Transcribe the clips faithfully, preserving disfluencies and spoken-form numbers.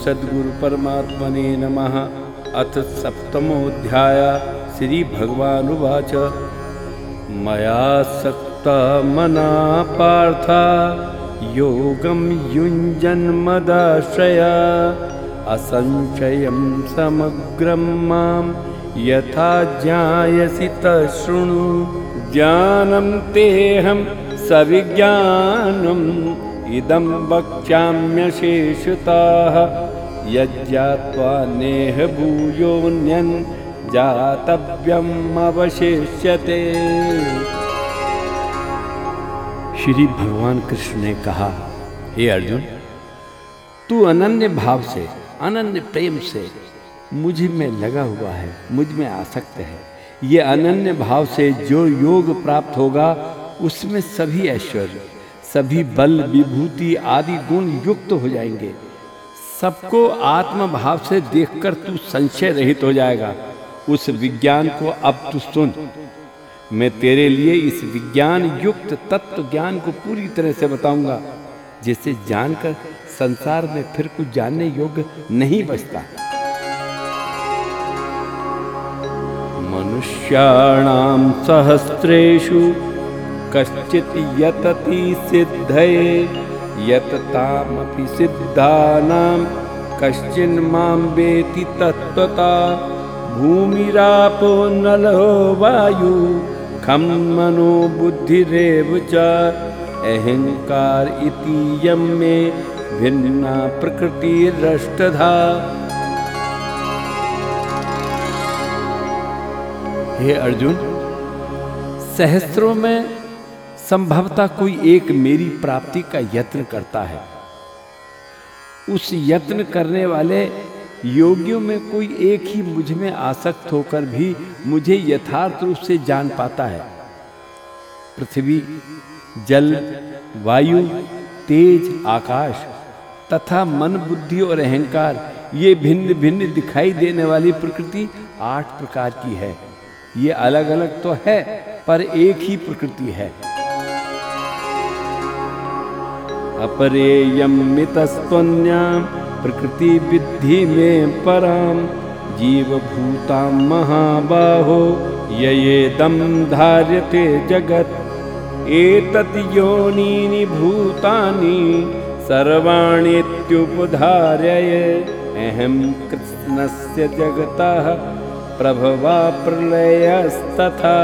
सद्गुरु परमात्मने नमः। अथ सप्तमोऽध्याय। श्री भगवानुवाच मया सक्ता मना पार्थ योगं युञ्जन्मदाश्रया असंशयं समग्रं मां यथा ज्ञायसि तच्छृणु। ज्ञानं तेऽहं सविज्ञानम् इदं वक्ष्याम्यशेषतः यज्ञात्वा नेह भूयोऽन्यं जातव्यम् अवशिष्यते। श्री भगवान कृष्ण ने कहा, हे अर्जुन, तू अनन्य भाव से, अनन्य प्रेम से मुझ में लगा हुआ है, मुझ में आसक्त है। ये अनन्य भाव से जो योग प्राप्त होगा उसमें सभी ऐश्वर्य, सभी बल, विभूति आदि गुण युक्त हो जाएंगे। सबको आत्म भाव से देखकर तू संशय रहित हो जाएगा। उस विज्ञान को अब तू सुन। मैं तेरे लिए इस विज्ञान युक्त तत्व ज्ञान को पूरी तरह से बताऊंगा, जिसे जानकर संसार में फिर कुछ जानने योग्य नहीं बचता। मनुष्याणां सहस्रेषु कश्चित् यतति सिद्धये यततामपि सिद्धानां कश्चिन् मां वेति तत्त्वता। भूमिरापो नलो वायु खं मनो बुद्धिरेव च अहंकार इति यं मे भिन्ना प्रकृतिरष्टधा। हे अर्जुन, सहस्रों में संभवतः कोई एक मेरी प्राप्ति का यत्न करता है। उस यत्न करने वाले योगियों में कोई एक ही मुझ में आसक्त होकर भी मुझे यथार्थ रूप से जान पाता है। पृथ्वी, जल, वायु, तेज, आकाश तथा मन, बुद्धि और अहंकार, ये भिन्न भिन्न दिखाई देने वाली प्रकृति आठ प्रकार की है। ये अलग अलग तो है पर एक ही प्रकृति है। अपरेयं मितस्त्वन्यां प्रकृति विद्धि में परां जीवभूतां महाबाहो ययेदं धार्यते जगत्। एतत् योनीनि भूतानि सर्वाण्येत्युपधारय अहं कृष्णस्य जगतः प्रभवा प्रलयस्तथा।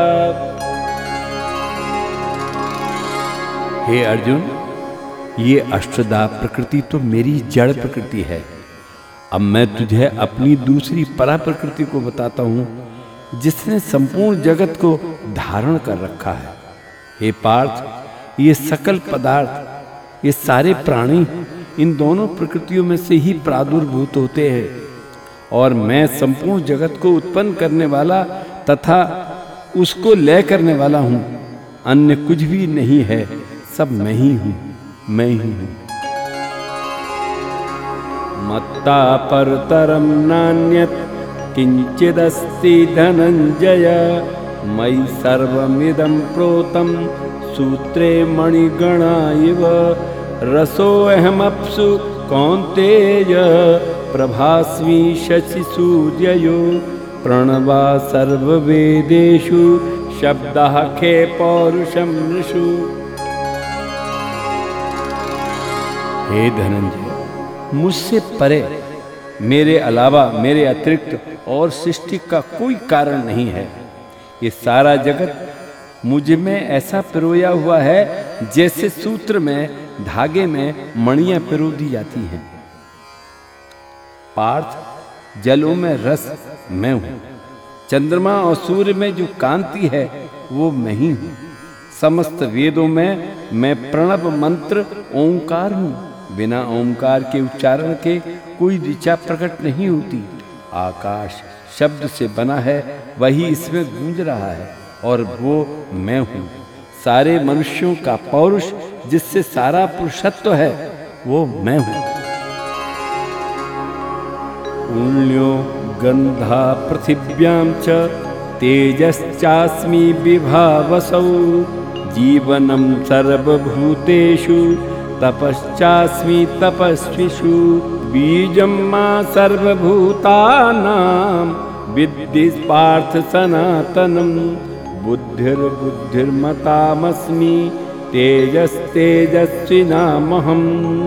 हे अर्जुन, ये अष्टधा प्रकृति तो मेरी जड़ प्रकृति है। अब मैं तुझे अपनी दूसरी परा प्रकृति को बताता हूँ, जिसने संपूर्ण जगत को धारण कर रखा है। हे पार्थ, ये सकल पदार्थ, ये सारे प्राणी इन दोनों प्रकृतियों में से ही प्रादुर्भूत होते हैं और मैं संपूर्ण जगत को उत्पन्न करने वाला तथा उसको लय करने वाला हूँ। अन्य कुछ भी नहीं है, सब मैं ही हूँ, मैं ही हूँ। मत्ता परतरं नान्यत् किंचिदस्ति धनंजय मयि सर्वमिदं प्रोतं सूत्रे मणिगणा इव। रसोऽहमप्सु कौन्तेय प्रभास्मि शशिसूर्ययो प्रणवा सर्ववेदेषु शब्दः खे पौरुषं नृषु। हे धनंजय, मुझसे परे, मेरे अलावा, मेरे अतिरिक्त और सृष्टि का कोई कारण नहीं है। ये सारा जगत मुझ में ऐसा पिरोया हुआ है जैसे सूत्र में, धागे में मणियां पिरो दी जाती हैं। पार्थ, जलों में रस मैं हूँ। चंद्रमा और सूर्य में जो कांति है वो मैं ही हूँ। समस्त वेदों में मैं प्रणव मंत्र ओंकार हूँ। बिना ओंकार के उच्चारण के कोई ऋचा प्रकट नहीं होती। आकाश शब्द से बना है, वही इसमें गूंज रहा है और वो मैं हूँ। सारे मनुष्यों का पौरुष, जिससे सारा पुरुषत्व है, वो मैं हूँ। पुण्यो गंधा पृथिव्यां च तेजश्चास्मि विभावसौ जीवनं सर्वभूतेषु तपश्चास्मि तपस्विषु बीजं मा सर्वभूतानां विद्धि पार्थ सनातनं बुद्धिर्बुद्धिर्मतामस्मि तेजस्तेजस्विनामहम्।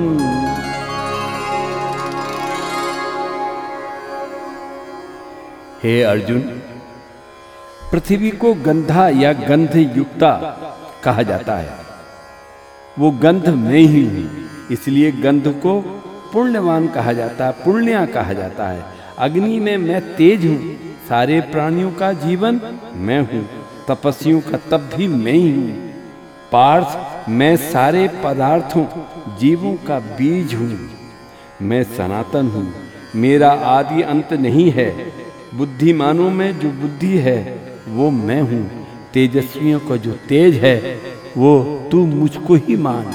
हे अर्जुन, पृथ्वी को गंधा या गंध युक्ता कहा जाता है। वो गंध मैं ही हूं, इसलिए गंध को पुण्यवान कहा जाता है, पुण्या कहा जाता है। अग्नि में मैं तेज हूं, सारे प्राणियों का जीवन मैं हूं, तपस्वियों का तप भी मैं ही हूं। पार्थ, मैं सारे पदार्थों जीवों का बीज हूं। मैं सनातन हूं, मेरा आदि अंत नहीं है। बुद्धिमानों में जो बुद्धि है वो मैं हूं। तेजस्वियों का जो तेज है वो तू मुझको ही मान।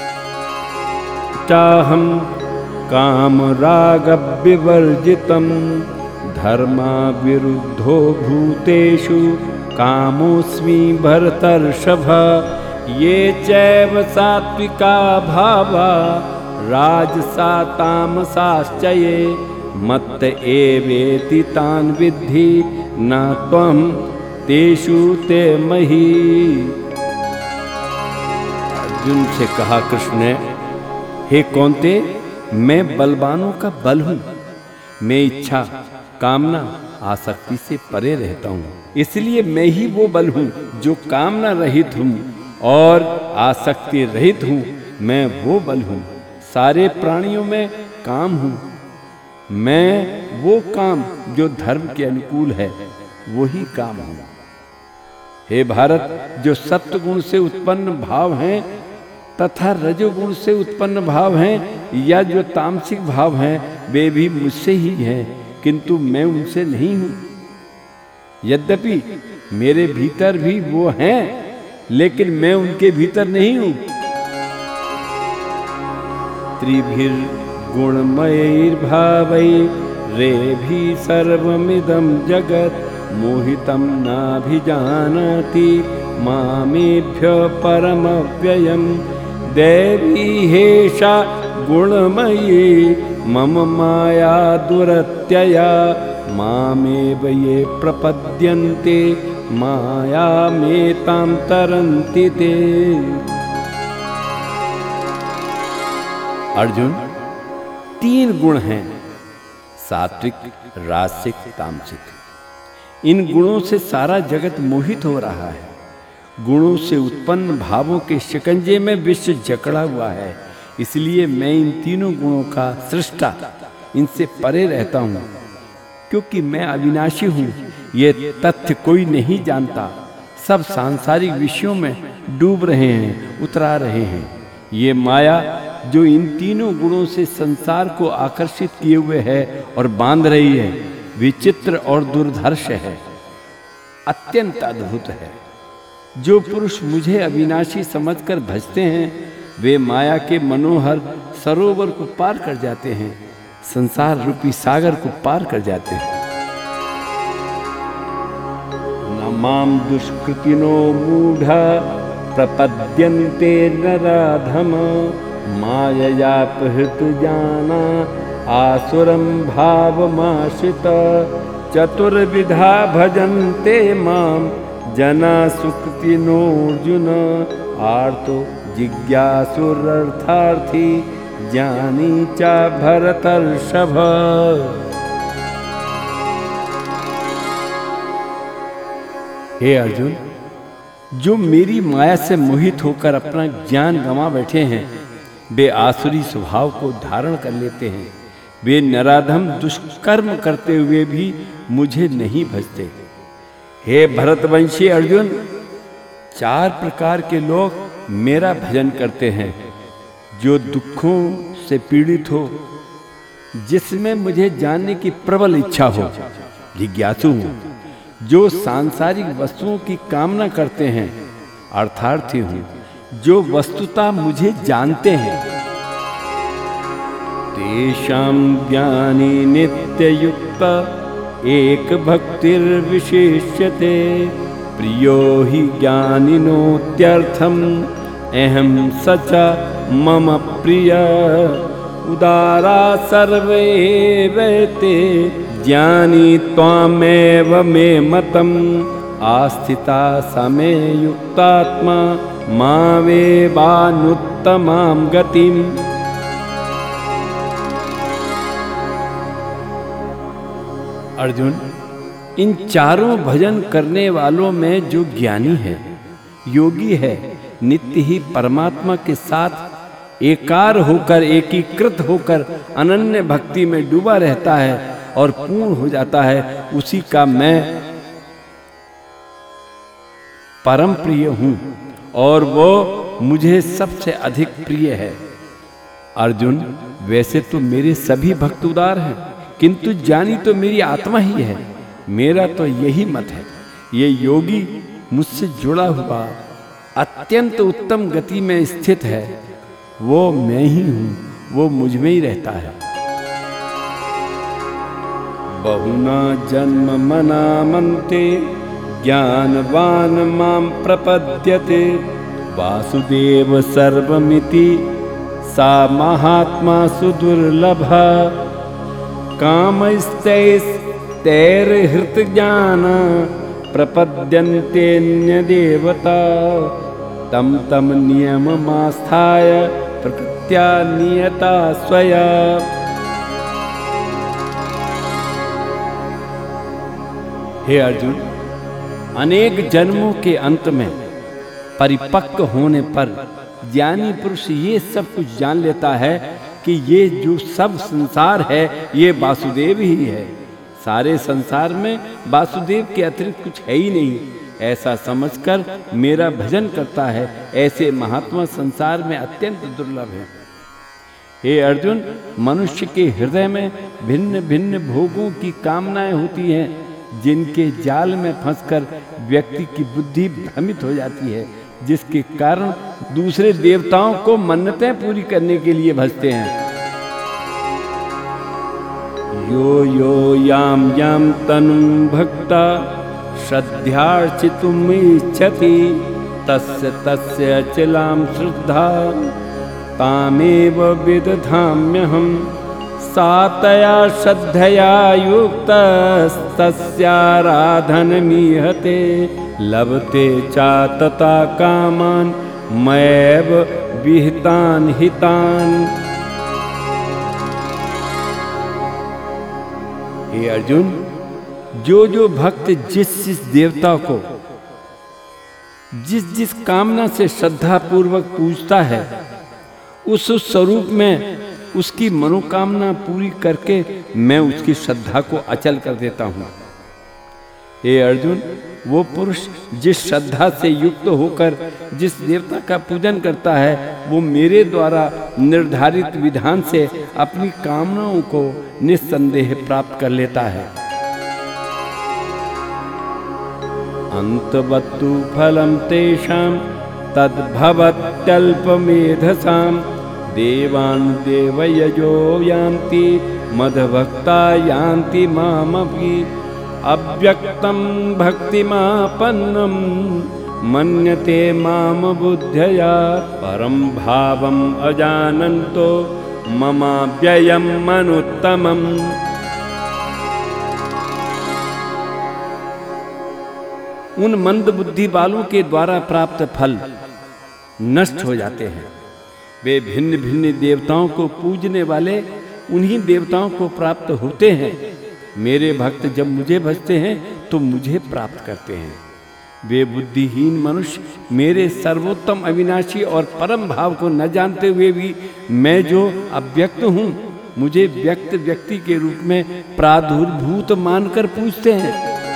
चाहम काम राग विवर्जितम धर्मा विरुद्धो भूतेषु कामोस्मि भरतर्षभ। ये चैव सात्विका भावा राजसा तामसाश्च ये मत्त एवेति तान विद्धि न त्वं तेषु ते मही। अर्जुन से कहा कृष्ण ने, हे कौन्ते, मैं बलवानों का बल हूं। मैं इच्छा, कामना, आसक्ति से परे रहता हूं। इसलिए मैं ही वो बल हूं जो कामना रहित हूं और आसक्ति रहित हूं। मैं वो बल हूं। सारे प्राणियों में काम हूं। मैं वो काम जो धर्म के अनुकूल है, वही काम हूं। हे भारत, जो सत्व गुण से उत्पन्न भाव हैं तथा रजोगुण से उत्पन्न भाव हैं या जो तामसिक भाव हैं, वे भी मुझसे ही हैं, किंतु मैं उनसे नहीं हूं। यद्यपि मेरे भीतर भी वो हैं, लेकिन मैं उनके भीतर नहीं हूं। त्रिभिर्गुणमयैर्भावै रेभि सर्वमिदं जगत् मोहितं नाभिजानाति मामेभ्य परमव्ययम्। देवी हेषा गुणमयी मम माया दुरत्यया मामेव ये प्रपद्यन्ते मायामेतां तरन्ति ते। अर्जुन, तीन गुण हैं, सात्विक, राजसिक, तामसिक। इन गुणों से सारा जगत मोहित हो रहा है। गुणों से उत्पन्न भावों के शिकंजे में विश्व जकड़ा हुआ है। इसलिए मैं इन तीनों गुणों का सृष्टा, इनसे परे रहता हूँ, क्योंकि मैं अविनाशी हूँ। ये तथ्य कोई नहीं जानता। सब सांसारिक विषयों में डूब रहे हैं, उतरा रहे हैं। ये माया जो इन तीनों गुणों से संसार को आकर्षित किए हुए है और बांध रही है, विचित्र और दुर्धर्ष है, अत्यंत अद्भुत है। जो पुरुष मुझे अविनाशी समझकर भजते हैं, वे माया के मनोहर सरोवर को पार कर जाते हैं, संसार रूपी सागर को पार कर जाते हैं। न माम दुष्कृतिनो मूढ़ा प्रपद्यन्ते नराधम माययापहृत जाना आसुरं भावमाश्रित चतुर्विधा भजन्ते माम जना सुकृतिनोऽर्जुन आर्तो जिज्ञासुरर्थार्थी ज्ञानी च भरतर्षभ। हे अर्जुन, जो मेरी माया से मोहित होकर अपना ज्ञान गंवा बैठे हैं, वे आसुरी स्वभाव को धारण कर लेते हैं। वे नराधम दुष्कर्म करते हुए भी मुझे नहीं भजते। हे भरतवंशी अर्जुन, चार प्रकार के लोग मेरा भजन करते हैं। जो दुखों से पीड़ित हो, जिसमें मुझे जानने की प्रबल इच्छा हो, जिज्ञासु हूं। जो सांसारिक वस्तुओं की कामना करते हैं, अर्थार्थी हूं। जो वस्तुतः मुझे जानते हैं, तेषां ज्ञानी नित्ययुक्त एक भक्तिर्विशिष्यते प्रियो हि ज्ञानिनोत्यर्थम् अहं स च मम प्रिय उदारा सर्वे वैते ज्ञानी त्वामेव मे मतम् आस्थिता समे युक्तात्मा मावेवानुत्तमां गतिम्। अर्जुन, इन चारों भजन करने वालों में जो ज्ञानी है, योगी है, नित्य ही परमात्मा के साथ एकार होकर, एकीकृत होकर अनन्य भक्ति में डूबा रहता है और पूर्ण हो जाता है, उसी का मैं परम प्रिय हूं और वो मुझे सबसे अधिक प्रिय है। अर्जुन, वैसे तो मेरे सभी भक्त उदार हैं, किंतु जानी तो मेरी आत्मा ही है। मेरा तो यही मत है, ये योगी मुझसे जुड़ा हुआ अत्यंत उत्तम गति में स्थित है, वो मैं ही हूं, वो मुझ में ही रहता है। बहुना जन्म मनामन्ते ज्ञानवान मां प्रपद्यते वासुदेव सर्वमिति सा महात्मा सुदुर्लभा कामस्तैस्तैर्हृत ज्ञान प्रपद्यन्तेऽन्य देवता तम तम नियममास्थाय प्रकृत्या नियता स्वया। हे अर्जुन, अनेक जन्मों के अंत में परिपक्व होने पर ज्ञानी पुरुष ये सब कुछ जान लेता है कि ये जो सब संसार है ये वासुदेव ही है। सारे संसार में वासुदेव के अतिरिक्त कुछ है ही नहीं, ऐसा समझकर मेरा भजन करता है। ऐसे महात्मा संसार में अत्यंत दुर्लभ है। हे अर्जुन, मनुष्य के हृदय में भिन्न भिन्न भोगों की कामनाएं होती हैं, जिनके जाल में फंसकर व्यक्ति की बुद्धि भ्रमित हो जाती है, जिसके कारण दूसरे देवताओं को मन्नतें पूरी करने के लिए भजते हैं। यो यो याम याम तनुं भक्ता श्रद्धार्चितुम् इच्छति तस्य तस्य अचलां श्रद्धा तामेव विदधाम्यहम् सातया श्रद्धया युक्तस्तस्याराधनमीहते लभते चातता कामान् मयैव विहितान् हितान्। हे अर्जुन, जो जो भक्त जिस जिस देवता को जिस जिस कामना से श्रद्धा पूर्वक पूजता है, उस उस स्वरूप में उसकी मनोकामना पूरी करके मैं उसकी श्रद्धा को अचल कर देता हूँ। हे अर्जुन, वो पुरुष जिस श्रद्धा से युक्त होकर जिस देवता का पूजन करता है, वो मेरे द्वारा निर्धारित विधान से अपनी कामनाओं को निस्संदेह प्राप्त कर लेता है। अंतवत्तु फलं तेषां तद्भवत्यल्पमेधसां देवान् देवयजो यान्ति मद्भक्ता यान्ति मामपि अव्यक्तं भक्तिमापन्नं मन्यते माम बुद्धया परं भावम् अजानन्तो ममाव्ययम् अनुत्तमम्। उन मंद बुद्धि वालों के द्वारा प्राप्त फल नष्ट हो जाते हैं। वे भिन्न भिन्न देवताओं को पूजने वाले उन्हीं देवताओं को प्राप्त होते हैं। मेरे भक्त जब मुझे भजते हैं तो मुझे प्राप्त करते हैं। वे बुद्धिहीन मनुष्य मेरे सर्वोत्तम अविनाशी और परम भाव को न जानते हुए भी मैं जो अव्यक्त हूँ, मुझे व्यक्त व्यक्ति के रूप में प्रादुर्भूत मानकर पूजते हैं।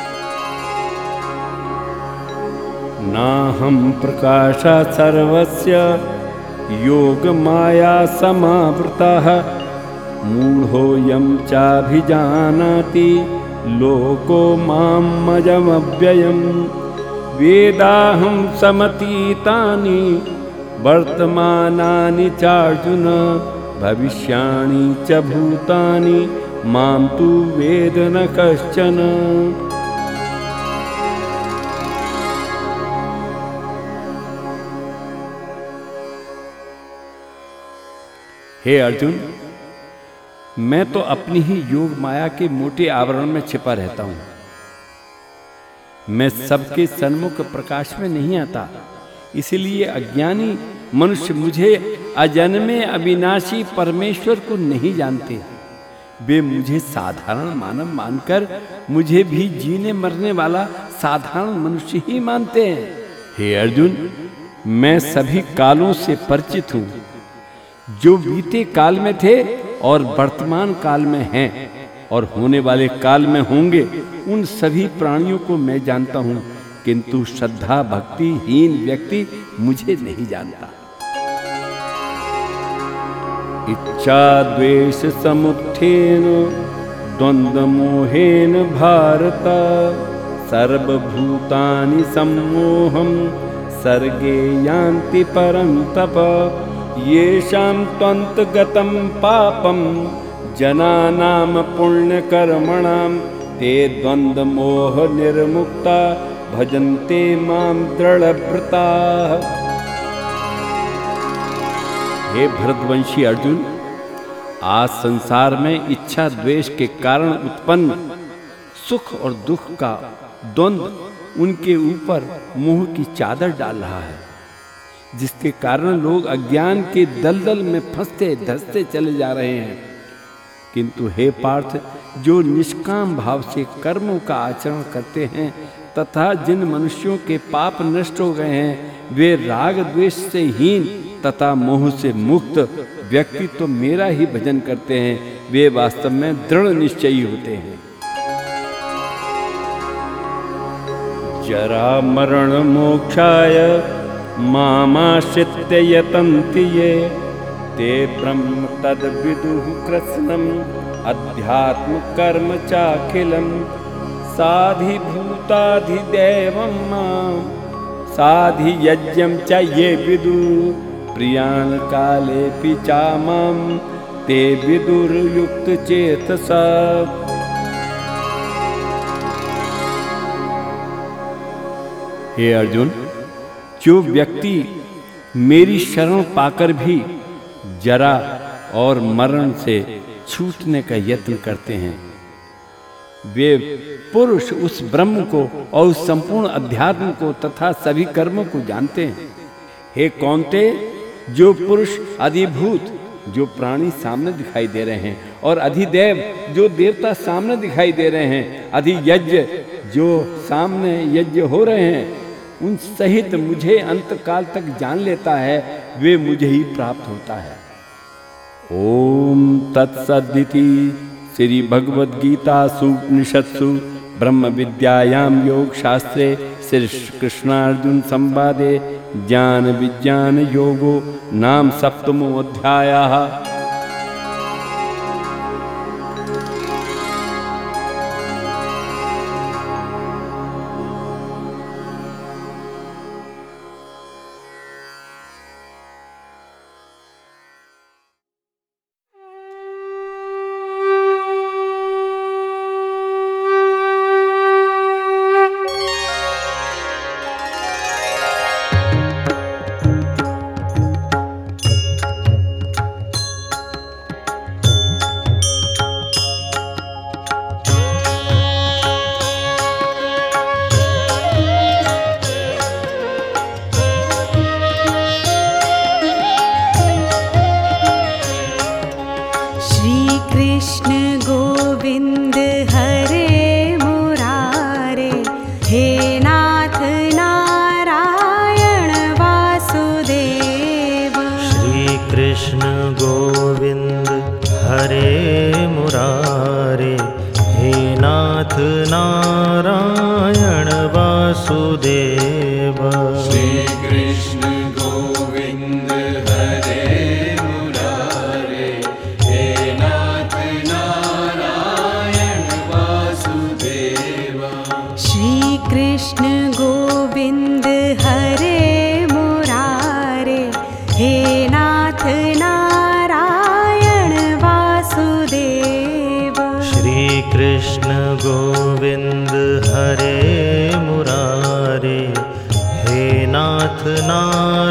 नाहं प्रकाशः सर्वस्य योग माया समावृतः मूढ़ोऽयं चाभिजानाति लोको मां मजमव्ययम् वेदाहं समतीतानि वर्तमानानि चार्जुन भविष्याणि च भूतानि मां तु वेद न कश्चन। हे अर्जुन, मैं तो अपनी ही योग माया के मोटे आवरण में छिपा रहता हूं। मैं सबके सन्मुख प्रकाश में नहीं आता, इसलिए अज्ञानी मनुष्य मुझे अजन्मे अविनाशी परमेश्वर को नहीं जानते। वे मुझे साधारण मानव मानकर मुझे भी जीने मरने वाला साधारण मनुष्य ही मानते हैं। हे अर्जुन, मैं सभी कालों से परिचित हूं, जो बीते काल में थे और वर्तमान काल में हैं और होने वाले काल में होंगे। उन सभी प्राणियों को मैं जानता हूं, किंतु श्रद्धा भक्ति हीन व्यक्ति मुझे नहीं जानता। इच्छा द्वेष समुत्थेन द्वंद्व मोहेन भारत, सर्वभूतानि सम्मोहं सर्गे यान्ति परन्तप। येषां त्वन्तगतं पापं जनानां पुण्यकर्मणां, ते द्वंद्व मोह निर्मुक्ता भजन्ते मां दृढ़व्रताः। हे भरतवंशी अर्जुन, आज संसार में इच्छा द्वेष के कारण उत्पन्न सुख और दुख का द्वंद्व उनके ऊपर मोह की चादर डाल रहा है, जिसके कारण लोग अज्ञान के दलदल में फंसते धंसते चले जा रहे हैं। किंतु हे पार्थ, जो निष्काम भाव से कर्मों का आचरण करते हैं तथा जिन मनुष्यों के पाप नष्ट हो गए हैं, वे राग द्वेष से हीन तथा मोह से मुक्त व्यक्ति तो मेरा ही भजन करते हैं। वे वास्तव में दृढ़ निश्चयी होते हैं। जरा मरण मोक्षाय मामाश्रित्य यतन्ति ये, ते ब्रह्म तद विदुः कृत्स्नम् अध्यात्म कर्म चाखिलम्। साधिभूताधिदैवं मां साधि यज्ञं च ये विदु, प्रियान् कालेऽपि चामां ते विदुर्युक्त चेतसा। हे अर्जुन, जो व्यक्ति मेरी शरण पाकर भी जरा और मरण से छूटने का यत्न करते हैं, वे पुरुष उस ब्रह्म को और उस संपूर्ण अध्यात्म को तथा सभी कर्मों को जानते हैं। हे कौन्ते, जो पुरुष अधिभूत जो प्राणी सामने दिखाई दे रहे हैं, और अधिदेव जो देवता सामने दिखाई दे रहे हैं, अधियज्ञ जो सामने यज्ञ हो रहे हैं, उन सहित मुझे अंतकाल तक जान लेता है, वे मुझे ही प्राप्त होता है। ओम तत्सदिति श्री भगवद गीतासु उपनिषत्सु ब्रह्म विद्यायां योग शास्त्रे श्री कृष्णार्जुन संवादे ज्ञान विज्ञान योगो नाम सप्तमो अध्यायः।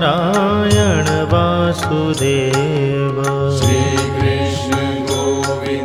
नारायण वासुदेव। श्री कृष्ण गोविंद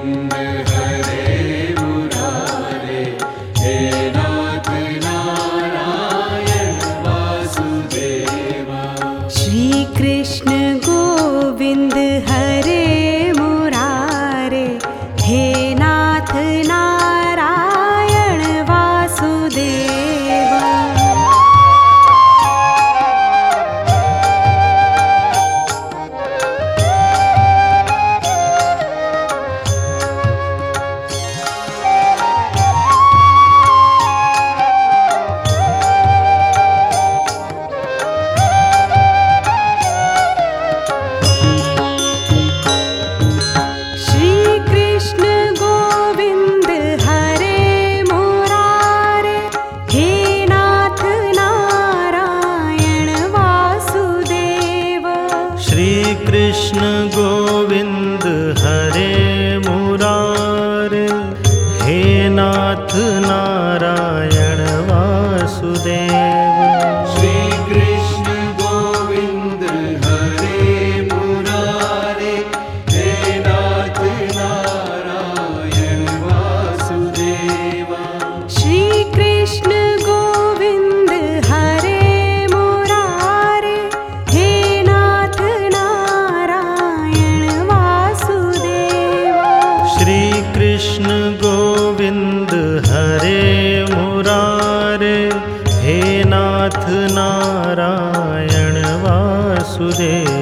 श्री कृष्ण गोविंद हरे मुरारे, हे नाथ नारायण वासुदेव। श्री कृष्ण गोविंद हरे मुरारे, हे नाथ नारायण वासुदेवा। श्री कृष्ण गोविंद हरे मुरारे, हे नाथ नारायण वासुदेवा। श्री कृष्ण गोविंद हरे मुरारे, हे नाथ नारायण वासुदेव।